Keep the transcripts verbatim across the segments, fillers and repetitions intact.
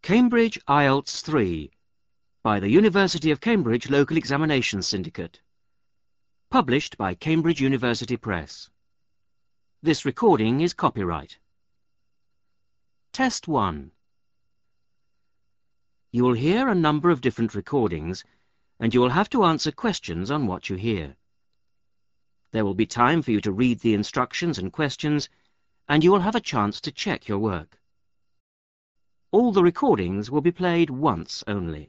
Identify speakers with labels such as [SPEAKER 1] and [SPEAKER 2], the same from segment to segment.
[SPEAKER 1] Cambridge I E L T S three by the University of Cambridge Local Examination Syndicate. Published by Cambridge University Press. This recording is copyright. Test one. You will hear a number of different recordings, and you will have to answer questions on what you hear. There will be time for you to read the instructions and questions, and you will have a chance to check your work. All the recordings will be played once only.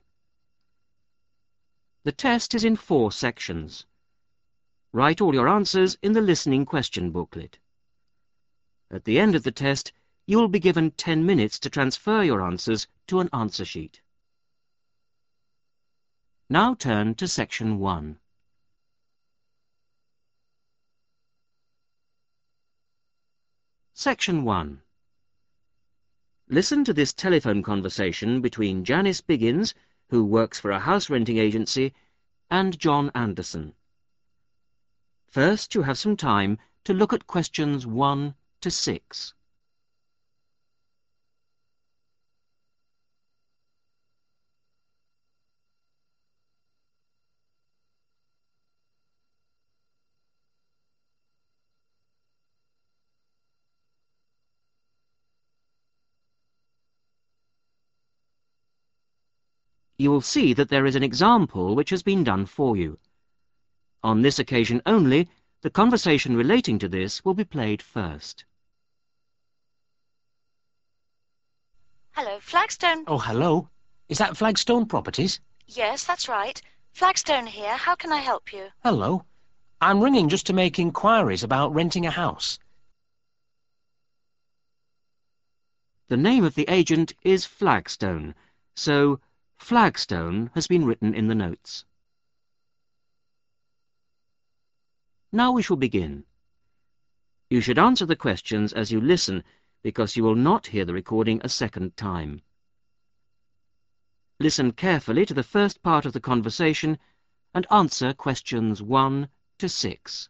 [SPEAKER 1] The test is in four sections. Write all your answers in the listening question booklet. At the end of the test, you will be given ten minutes to transfer your answers to an answer sheet. Now turn to section one. Section one. Listen to this telephone conversation between Janice Biggins, who works for a house renting agency, and John Anderson. First, you have some time to look at questions one to six. You will see that there is an example which has been done for you. On this occasion only, the conversation relating to this will be played first.
[SPEAKER 2] Hello, Flagstone.
[SPEAKER 3] Oh, hello. Is that Flagstone Properties?
[SPEAKER 2] Yes, that's right. Flagstone here. How can I help you?
[SPEAKER 3] Hello. I'm ringing just to make inquiries about renting a house.
[SPEAKER 1] The name of the agent is Flagstone, so Flagstone has been written in the notes. Now we shall begin. You should answer the questions as you listen, because you will not hear the recording a second time. Listen carefully to the first part of the conversation and answer questions one to six.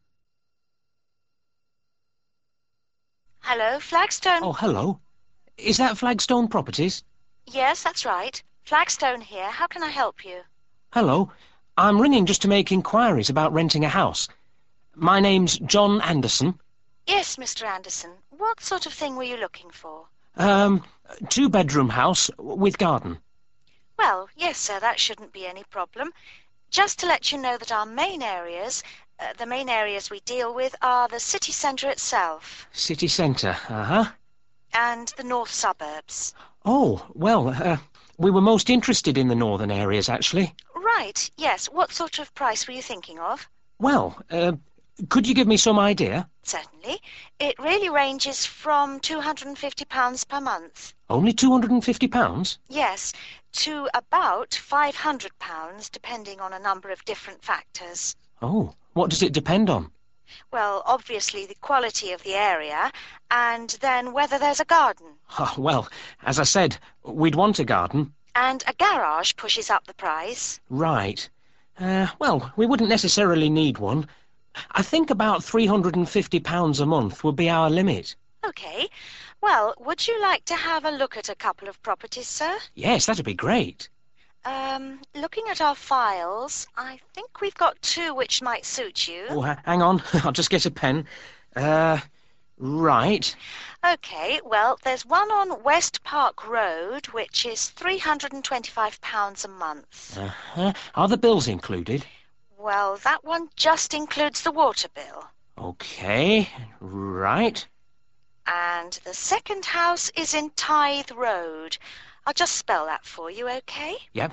[SPEAKER 2] Hello, Flagstone.
[SPEAKER 3] Oh, hello. Is that Flagstone Properties?
[SPEAKER 2] Yes, that's right. Flagstone here. How can I help you?
[SPEAKER 3] Hello. I'm ringing just to make inquiries about renting a house. My name's John Anderson.
[SPEAKER 2] Yes, Mister Anderson. What sort of thing were you looking for?
[SPEAKER 3] Um, two-bedroom house with garden.
[SPEAKER 2] Well, yes, sir, that shouldn't be any problem. Just to let you know that our main areas, uh, the main areas we deal with are the city centre itself.
[SPEAKER 3] City centre, uh-huh.
[SPEAKER 2] And the north suburbs.
[SPEAKER 3] Oh, well, uh, we were most interested in the northern areas, actually.
[SPEAKER 2] Right, yes. What sort of price were you thinking of?
[SPEAKER 3] Well, uh, could you give me some idea?
[SPEAKER 2] Certainly. It really ranges from two hundred and fifty pounds per month.
[SPEAKER 3] Only two hundred and fifty pounds?
[SPEAKER 2] Yes, to about five hundred pounds, depending on a number of different factors.
[SPEAKER 3] Oh, what does it depend on?
[SPEAKER 2] Well, obviously the quality of the area, and then whether there's a garden.
[SPEAKER 3] Oh, well, as I said, we'd want a garden.
[SPEAKER 2] And a garage pushes up the price.
[SPEAKER 3] Right. Uh, well, we wouldn't necessarily need one. I think about three hundred and fifty pounds a month would be our limit.
[SPEAKER 2] OK. Well, would you like to have a look at a couple of properties, sir?
[SPEAKER 3] Yes, that'd be great.
[SPEAKER 2] Um, looking at our files, I think we've got two which might suit you.
[SPEAKER 3] Oh, ha- hang on. I'll just get a pen. Uh, right.
[SPEAKER 2] OK, well, there's one on West Park Road, which is three hundred and twenty-five pounds a month.
[SPEAKER 3] Uh-huh. Are the bills included?
[SPEAKER 2] Well, that one just includes the water bill.
[SPEAKER 3] OK, right.
[SPEAKER 2] And the second house is in Tithe Road. I'll just spell that for you, OK?
[SPEAKER 3] Yep.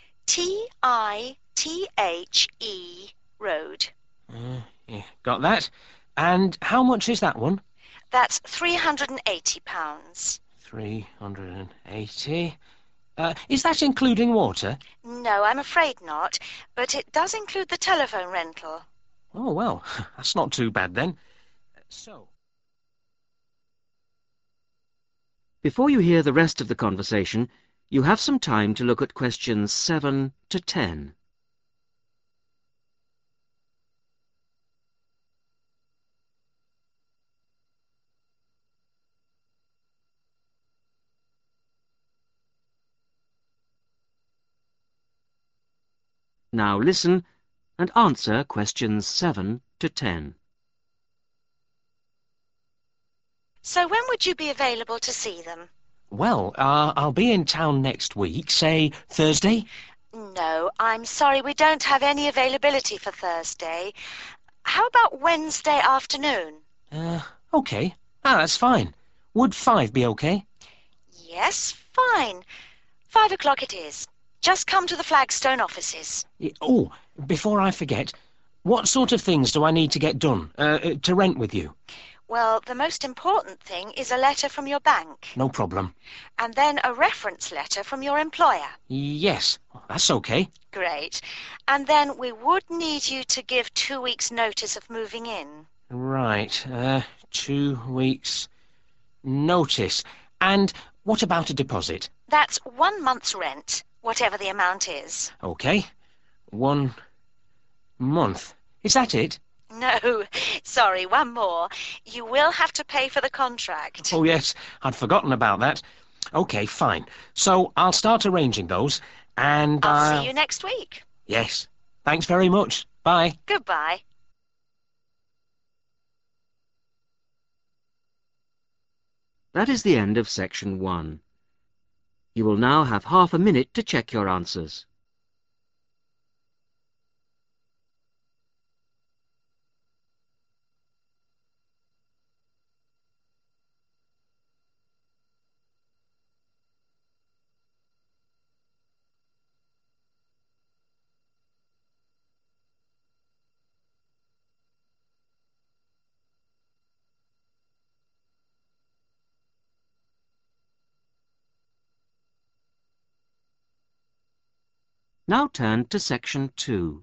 [SPEAKER 2] T I T H E Road.
[SPEAKER 3] Uh, yeah, got that. And how much is that one?
[SPEAKER 2] That's three hundred and eighty pounds.
[SPEAKER 3] three hundred and eighty. Uh, is that including water?
[SPEAKER 2] No, I'm afraid not, but it does include the telephone rental.
[SPEAKER 3] Oh, well, that's not too bad then. So...
[SPEAKER 1] Before you hear the rest of the conversation, you have some time to look at questions seven to ten. Now listen and answer questions seven to ten.
[SPEAKER 2] So when would you be available to see them?
[SPEAKER 3] Well, uh, I'll be in town next week, say Thursday.
[SPEAKER 2] No, I'm sorry, we don't have any availability for Thursday. How about Wednesday afternoon?
[SPEAKER 3] Uh, okay. Ah, that's fine. Would five be okay?
[SPEAKER 2] Yes, fine. Five o'clock it is. Just come to the Flagstone offices.
[SPEAKER 3] Y- Oh, before I forget, what sort of things do I need to get done, uh, uh, to rent with you?
[SPEAKER 2] Well, the most important thing is a letter from your bank.
[SPEAKER 3] No problem.
[SPEAKER 2] And then a reference letter from your employer.
[SPEAKER 3] Yes, that's okay.
[SPEAKER 2] Great. And then we would need you to give two weeks' notice of moving in.
[SPEAKER 3] Right, uh, two weeks' notice. And what about a deposit?
[SPEAKER 2] That's one month's rent, whatever the amount is.
[SPEAKER 3] Okay, one month. Is that it?
[SPEAKER 2] No, sorry, one more. You will have to pay for the contract.
[SPEAKER 3] Oh, yes, I'd forgotten about that. Okay, fine. So I'll start arranging those, and
[SPEAKER 2] I'll
[SPEAKER 3] uh,
[SPEAKER 2] see you next week.
[SPEAKER 3] yes. Thanks very much. Bye.
[SPEAKER 2] Goodbye.
[SPEAKER 1] That is the end of section one. You will now have half a minute to check your answers. Now turn to section two.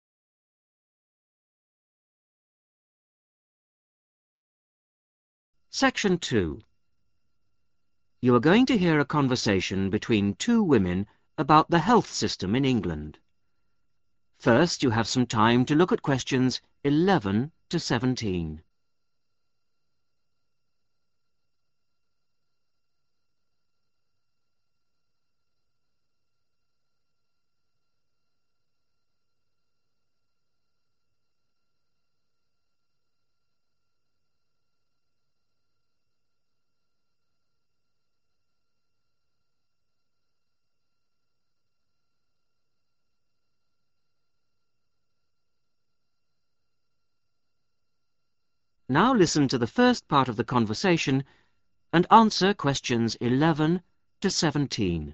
[SPEAKER 1] Section two. You are going to hear a conversation between two women about the health system in England. First, you have some time to look at questions eleven to seventeen. Now listen to the first part of the conversation and answer questions eleven to seventeen.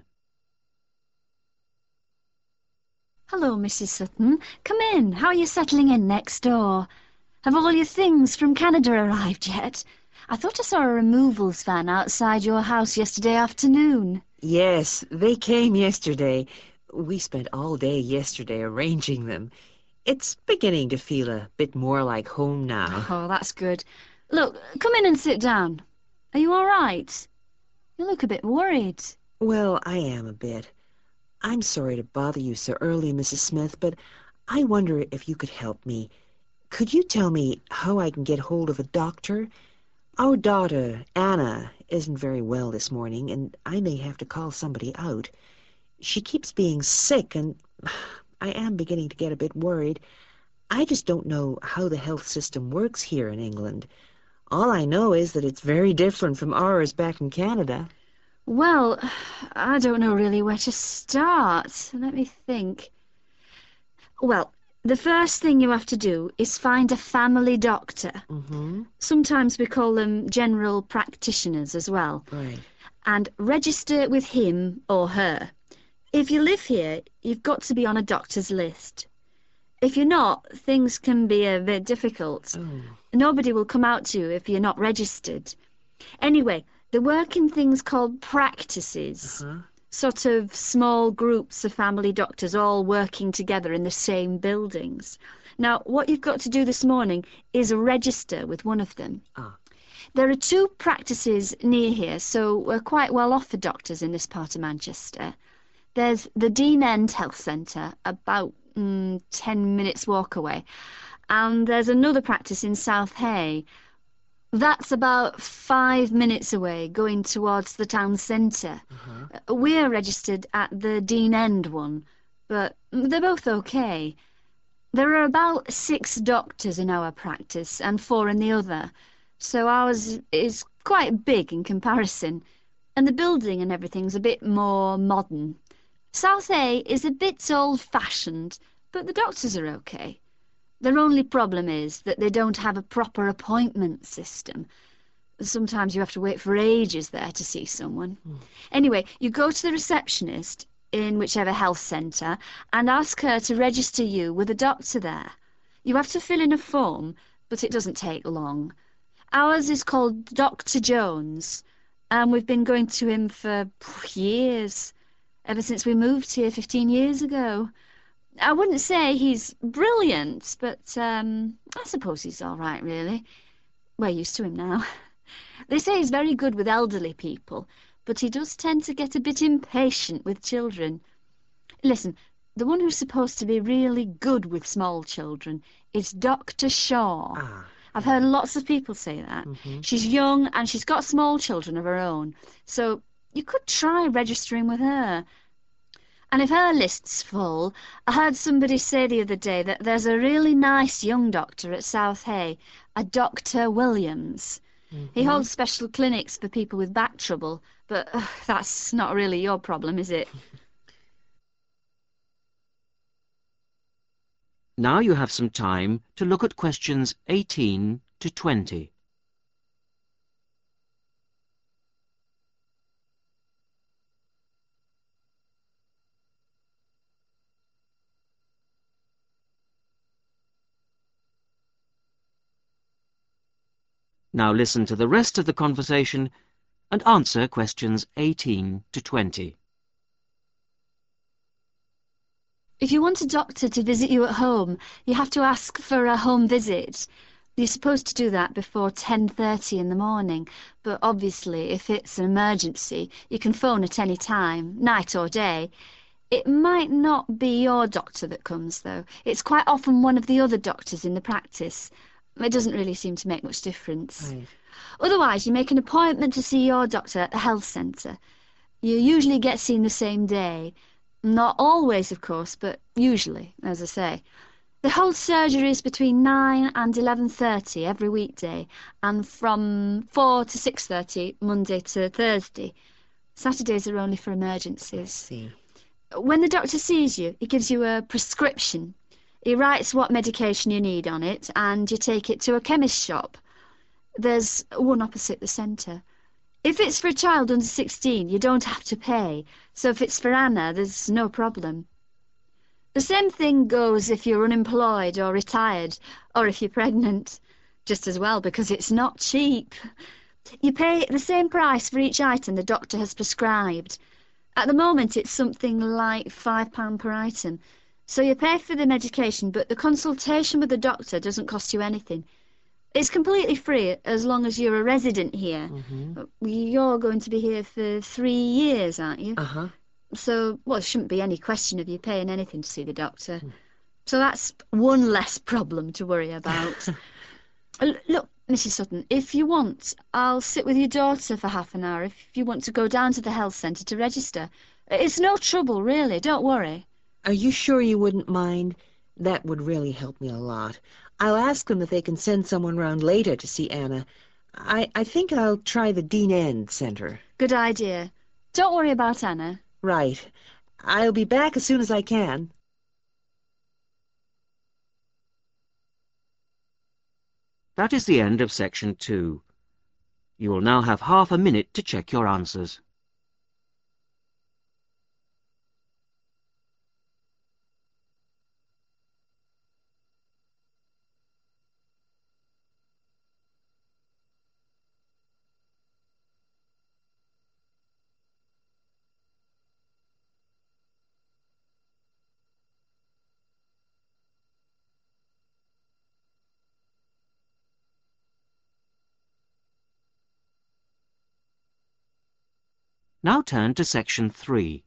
[SPEAKER 4] Hello, Missus Sutton. Come in. How are you settling in next door? Have all your things from Canada arrived yet? I thought I saw a removals van outside your house yesterday afternoon.
[SPEAKER 5] Yes, they came yesterday. We spent all day yesterday arranging them. It's beginning to feel a bit more like home now.
[SPEAKER 4] Oh, that's good. Look, come in and sit down. Are you all right? You look a bit worried.
[SPEAKER 5] Well, I am a bit. I'm sorry to bother you so early, Missus Smith, but I wonder if you could help me. Could you tell me how I can get hold of a doctor? Our daughter, Anna, isn't very well this morning, and I may have to call somebody out. She keeps being sick, and I am beginning to get a bit worried. I just don't know how the health system works here in England. All I know is that it's very different from ours back in Canada.
[SPEAKER 4] Well, I don't know really where to start. Let me think. Well, the first thing you have to do is find a family doctor.
[SPEAKER 5] Mm-hmm.
[SPEAKER 4] Sometimes we call them general practitioners as well.
[SPEAKER 5] Right.
[SPEAKER 4] And register with him or her. If you live here, you've got to be on a doctor's list. If you're not, things can be a bit difficult.
[SPEAKER 5] Oh.
[SPEAKER 4] Nobody will come out to you if you're not registered. Anyway, they work in things called practices.
[SPEAKER 5] Uh-huh.
[SPEAKER 4] Sort of small groups of family doctors all working together in the same buildings. Now, what you've got to do this morning is register with one of them.
[SPEAKER 5] Ah.
[SPEAKER 4] There are two practices near here, so we're quite well off for doctors in this part of Manchester. There's the Dean End Health Centre, about mm, ten minutes walk away. And there's another practice in South Hay. That's about five minutes away, going towards the town centre.
[SPEAKER 5] Uh-huh.
[SPEAKER 4] We're registered at the Dean End one. but they're both okay. There are about six doctors in our practice and four in the other, so ours is quite big in comparison, and the building and everything's a bit more modern. South A is a bit old-fashioned, but the doctors are okay. Their only problem is that they don't have a proper appointment system. Sometimes you have to wait for ages there to see someone. Mm. Anyway, you go to the receptionist in whichever health centre and ask her to register you with a doctor there. You have to fill in a form, but it doesn't take long. Ours is called Doctor Jones, and we've been going to him for years, ever since we moved here fifteen years ago. I wouldn't say he's brilliant, but um, I suppose he's all right, really. We're used to him now. They say he's very good with elderly people, but he does tend to get a bit impatient with children. Listen, the one who's supposed to be really good with small children is Doctor Shaw.
[SPEAKER 5] Ah.
[SPEAKER 4] I've heard lots of people say that.
[SPEAKER 5] Mm-hmm.
[SPEAKER 4] She's young and she's got small children of her own, so you could try registering with her. And if her list's full, I heard somebody say the other day that there's a really nice young doctor at South Hay, a Doctor Williams. Mm-hmm. He holds special clinics for people with back trouble, but uh, that's not really your problem, is it?
[SPEAKER 1] Now you have some time to look at questions eighteen to twenty. Now listen to the rest of the conversation and answer questions eighteen to twenty.
[SPEAKER 4] If you want a doctor to visit you at home, you have to ask for a home visit. You're supposed to do that before ten thirty in the morning, but obviously if it's an emergency, you can phone at any time, night or day. It might not be your doctor that comes, though. It's quite often one of the other doctors in the practice. It doesn't really seem to make much difference.
[SPEAKER 5] Right.
[SPEAKER 4] Otherwise, you make an appointment to see your doctor at the health centre. You usually get seen the same day. Not always, of course, but usually, as I say. They hold surgeries between nine and eleven thirty every weekday, and from four to six thirty Monday to Thursday. Saturdays are only for emergencies.
[SPEAKER 5] I see.
[SPEAKER 4] When the doctor sees you, he gives you a prescription. He writes what medication you need on it, and you take it to a chemist shop. There's one opposite the centre. If it's for a child under sixteen, you don't have to pay, so if it's for Anna, there's no problem. The same thing goes if you're unemployed or retired, or if you're pregnant. Just as well, because it's not cheap. You pay the same price for each item the doctor has prescribed. At the moment, it's something like five pounds per item. So you pay for the medication, but the consultation with the doctor doesn't cost you anything. It's completely free as long as you're a resident here.
[SPEAKER 5] Mm-hmm.
[SPEAKER 4] You're going to be here for three years, aren't you?
[SPEAKER 5] Uh-huh.
[SPEAKER 4] So, well, there shouldn't be any question of you paying anything to see the doctor. Mm. So that's one less problem to worry about. Look, Missus Sutton, if you want, I'll sit with your daughter for half an hour if you want to go down to the health centre to register. It's no trouble, really, don't worry.
[SPEAKER 5] Are you sure you wouldn't mind? That would really help me a lot. I'll ask them if they can send someone round later to see Anna. I, I think I'll try the Dean End Centre.
[SPEAKER 4] Good idea. Don't worry about Anna.
[SPEAKER 5] Right. I'll be back as soon as I can.
[SPEAKER 1] That is the end of section two. You will now have half a minute to check your answers. Now turn to section three.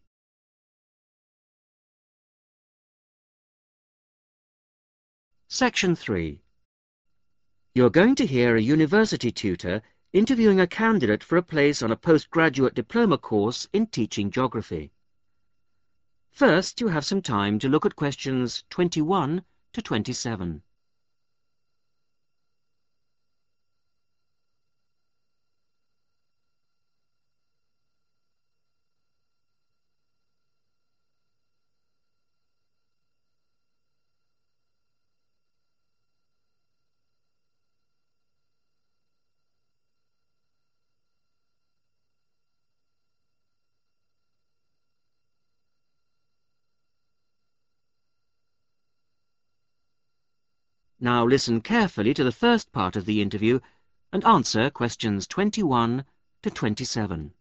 [SPEAKER 1] Section three. You're going to hear a university tutor interviewing a candidate for a place on a postgraduate diploma course in teaching geography. First, you have some time to look at questions twenty-one to twenty-seven. Now listen carefully to the first part of the interview and answer questions twenty-one to twenty-seven.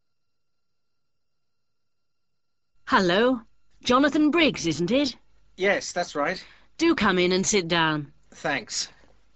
[SPEAKER 6] Hello. Jonathan Briggs, isn't it?
[SPEAKER 3] Yes, that's right.
[SPEAKER 6] Do come in and sit down.
[SPEAKER 3] Thanks.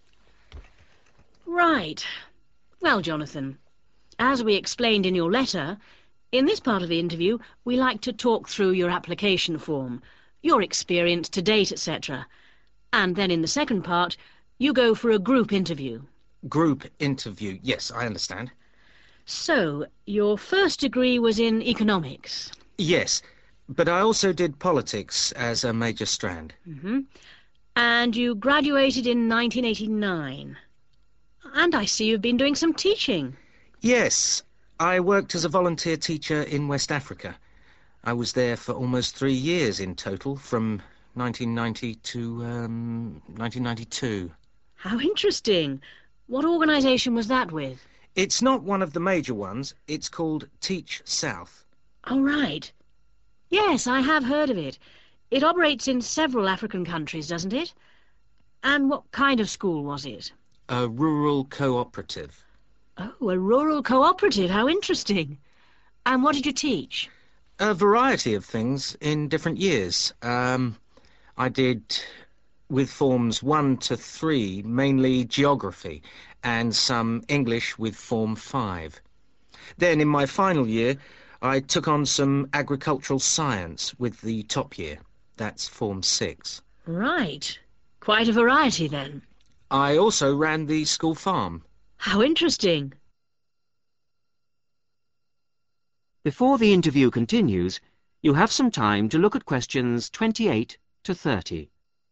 [SPEAKER 6] Right. Well, Jonathan, as we explained in your letter, in this part of the interview, we like to talk through your application form, your experience to date, et cetera. And then in the second part, you go for a group interview.
[SPEAKER 3] Group interview. Yes, I understand.
[SPEAKER 6] So, your first degree was in economics?
[SPEAKER 3] Yes, but I also did politics as a major strand.
[SPEAKER 6] Mm-hmm. And you graduated in nineteen eighty-nine. And I see you've been doing some teaching.
[SPEAKER 3] Yes, I worked as a volunteer teacher in West Africa. I was there for almost three years in total, from nineteen ninety to um, nineteen ninety-two.
[SPEAKER 6] How interesting. What organisation was that with?
[SPEAKER 3] It's not one of the major ones. It's called Teach South.
[SPEAKER 6] Oh, right. Yes, I have heard of it. It operates in several African countries, doesn't it? And what kind of school was it?
[SPEAKER 3] A rural cooperative.
[SPEAKER 6] Oh, a rural cooperative. How interesting. And what did you teach?
[SPEAKER 3] A variety of things in different years. Um, I did, with forms one to three, mainly geography, and some English with form five. Then, in my final year, I took on some agricultural science with the top year. That's form six.
[SPEAKER 6] Right. Quite a variety, then.
[SPEAKER 3] I also ran the school farm.
[SPEAKER 6] How interesting.
[SPEAKER 1] Before the interview continues, you have some time to look at questions twenty-eight to thirty.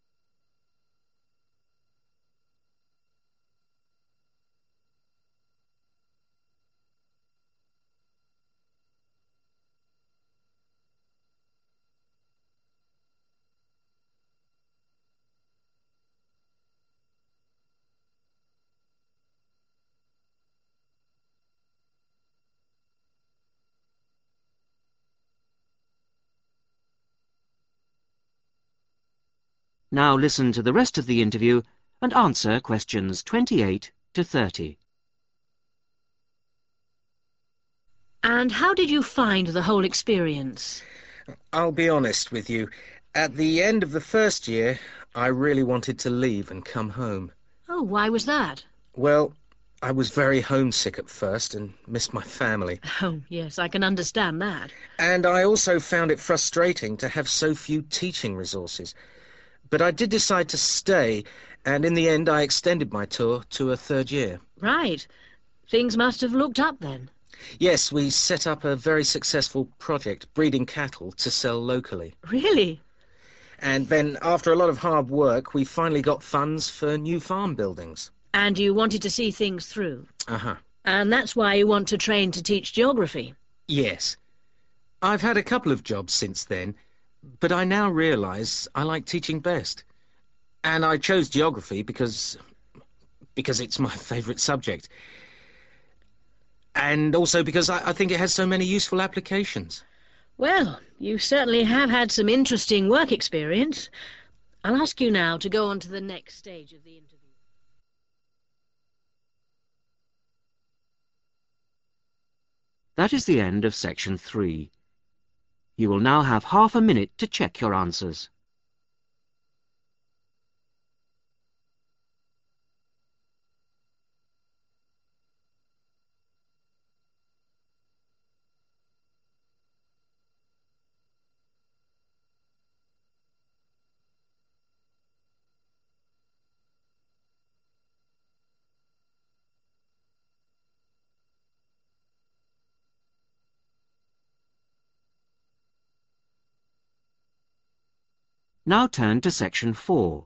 [SPEAKER 1] Now listen to the rest of the interview and answer questions twenty-eight to thirty.
[SPEAKER 6] And how did you find the whole experience?
[SPEAKER 3] I'll be honest with you. At the end of the first year, I really wanted to leave and come home.
[SPEAKER 6] Oh, why was that?
[SPEAKER 3] Well, I was very homesick at first and missed my family.
[SPEAKER 6] Oh, yes, I can understand that.
[SPEAKER 3] And I also found it frustrating to have so few teaching resources. But I did decide to stay, and in the end I extended my tour to a third year.
[SPEAKER 6] Right. Things must have looked up then.
[SPEAKER 3] Yes, we set up a very successful project, breeding cattle to sell locally.
[SPEAKER 6] Really?
[SPEAKER 3] And then, after a lot of hard work, we finally got funds for new farm buildings.
[SPEAKER 6] And you wanted to see things through.
[SPEAKER 3] Uh-huh.
[SPEAKER 6] And that's why you want to train to teach geography.
[SPEAKER 3] Yes. I've had a couple of jobs since then, but I now realise I like teaching best. And I chose geography because... because it's my favourite subject. And also because I, I think it has so many useful applications.
[SPEAKER 6] Well, you certainly have had some interesting work experience. I'll ask you now to go on to the next stage of the interview.
[SPEAKER 1] That is the end of section three. You will now have half a minute to check your answers. Now turn to section four.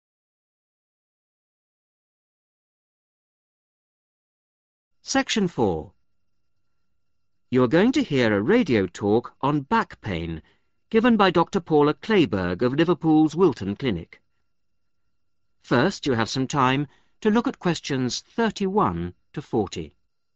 [SPEAKER 1] Section four. You are going to hear a radio talk on back pain given by Doctor Paula Clayburgh of Liverpool's Wilton Clinic. First, you have some time to look at questions thirty-one to forty.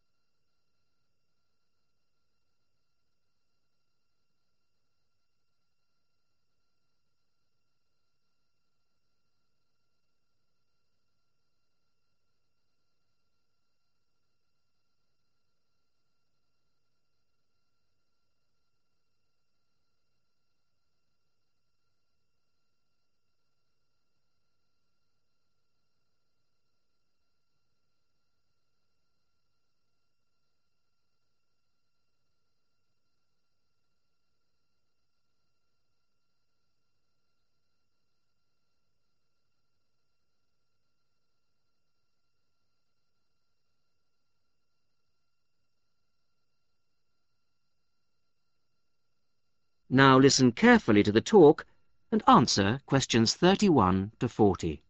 [SPEAKER 1] Now listen carefully to the talk and answer questions thirty-one to forty.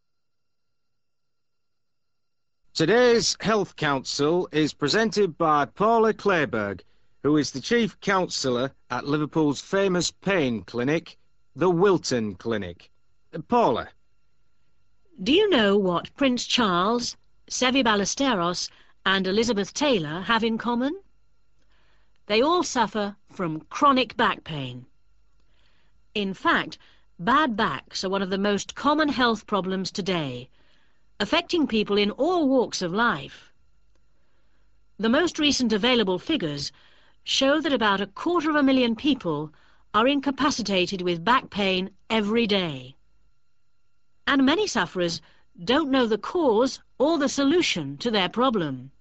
[SPEAKER 3] Today's Health Council is presented by Paula Clayburgh, who is the Chief Counsellor at Liverpool's famous pain clinic, the Wilton Clinic. Paula.
[SPEAKER 6] Do you know what Prince Charles, Sevi Ballesteros and Elizabeth Taylor have in common? They all suffer from chronic back pain. In fact, bad backs are one of the most common health problems today, affecting people in all walks of life. The most recent available figures show that about a quarter of a million people are incapacitated with back pain every day. And many sufferers don't know the cause or the solution to their problem.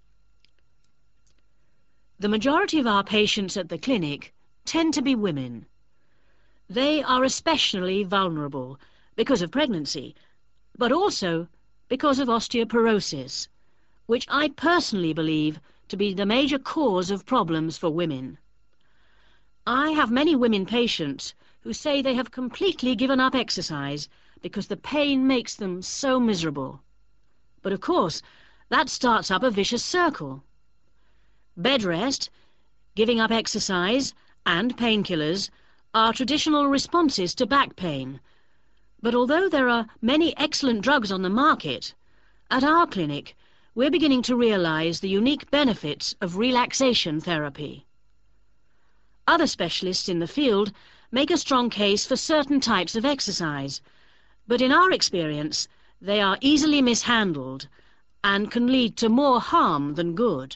[SPEAKER 6] The majority of our patients at the clinic tend to be women. They are especially vulnerable because of pregnancy, but also because of osteoporosis, which I personally believe to be the major cause of problems for women. I have many women patients who say they have completely given up exercise because the pain makes them so miserable. But of course, that starts up a vicious circle. Bed rest, giving up exercise, and painkillers are traditional responses to back pain. But although there are many excellent drugs on the market, at our clinic we're beginning to realize the unique benefits of relaxation therapy. Other specialists in the field make a strong case for certain types of exercise, but in our experience they are easily mishandled and can lead to more harm than good.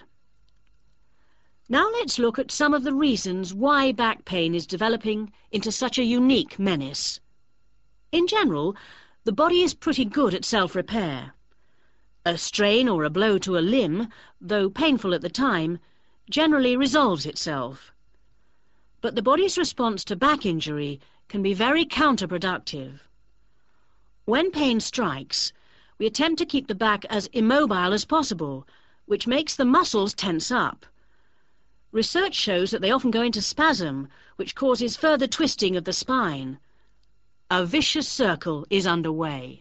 [SPEAKER 6] Now let's look at some of the reasons why back pain is developing into such a unique menace. In general, the body is pretty good at self-repair. A strain or a blow to a limb, though painful at the time, generally resolves itself. But the body's response to back injury can be very counterproductive. When pain strikes, we attempt to keep the back as immobile as possible, which makes the muscles tense up. Research shows that they often go into spasm, which causes further twisting of the spine. A vicious circle is underway.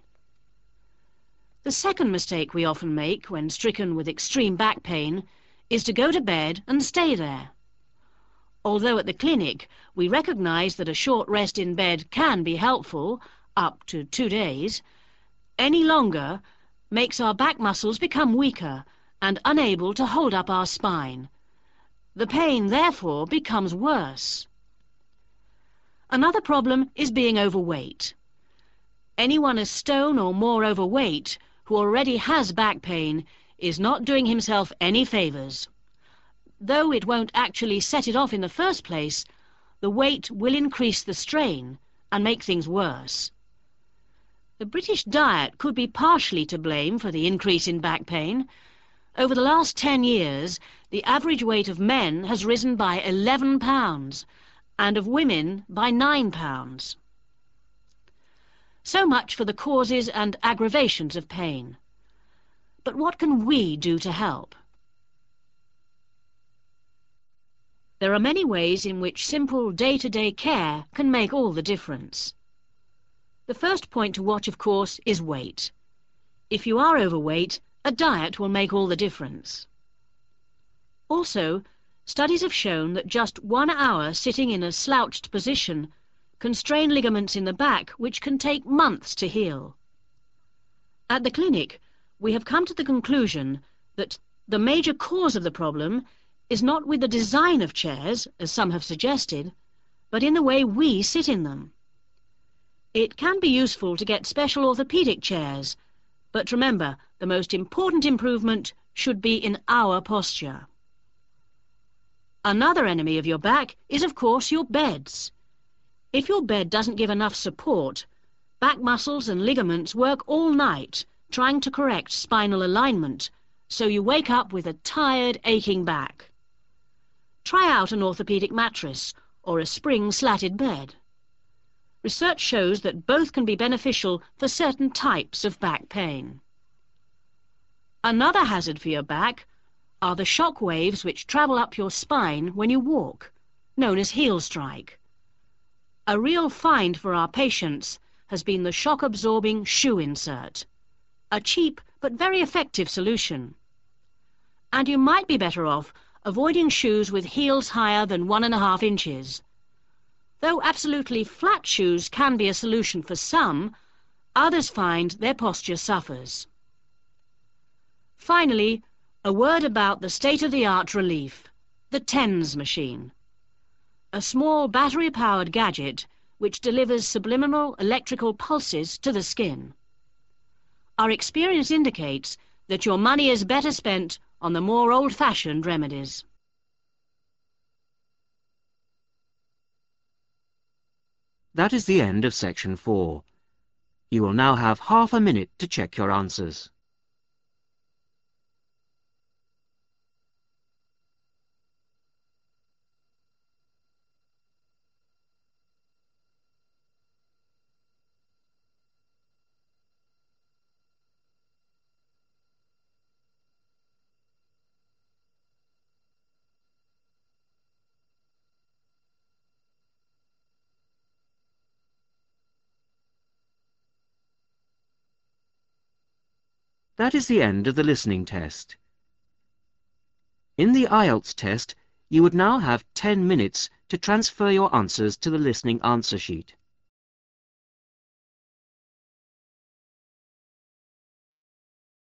[SPEAKER 6] The second mistake we often make when stricken with extreme back pain is to go to bed and stay there. Although at the clinic we recognise that a short rest in bed can be helpful, up to two days, any longer makes our back muscles become weaker and unable to hold up our spine. The pain, therefore, becomes worse. Another problem is being overweight. Anyone a stone or more overweight who already has back pain is not doing himself any favours. Though it won't actually set it off in the first place, the weight will increase the strain and make things worse. The British diet could be partially to blame for the increase in back pain. Over the last ten years, the average weight of men has risen by eleven pounds, and of women by nine pounds. So much for the causes and aggravations of pain. But what can we do to help? There are many ways in which simple day-to-day care can make all the difference. The first point to watch, of course, is weight. If you are overweight, a diet will make all the difference. Also, studies have shown that just one hour sitting in a slouched position can strain ligaments in the back which can take months to heal. At the clinic, we have come to the conclusion that the major cause of the problem is not with the design of chairs, as some have suggested, but in the way we sit in them. It can be useful to get special orthopaedic chairs, but remember, the most important improvement should be in our posture. Another enemy of your back is, of course, your beds. If your bed doesn't give enough support, back muscles and ligaments work all night trying to correct spinal alignment, so you wake up with a tired, aching back. Try out an orthopaedic mattress or a spring-slatted bed. Research shows that both can be beneficial for certain types of back pain. Another hazard for your back are the shock waves which travel up your spine when you walk, known as heel strike. A real find for our patients has been the shock-absorbing shoe insert, a cheap but very effective solution. And you might be better off avoiding shoes with heels higher than one and a half inches. Though absolutely flat shoes can be a solution for some, others find their posture suffers. Finally, a word about the state-of-the-art relief, the TENS machine. A small battery-powered gadget which delivers subliminal electrical pulses to the skin. Our experience indicates that your money is better spent on the more old-fashioned remedies.
[SPEAKER 1] That is the end of section four. You will now have half a minute to check your answers. That is the end of the listening test. In the I E L T S test, you would now have ten minutes to transfer your answers to the listening answer sheet.